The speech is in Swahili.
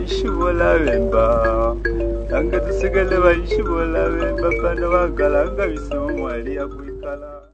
banshibola bemba anga tusigale banshibola bemba kana bagalanga bisomo ali yakwikala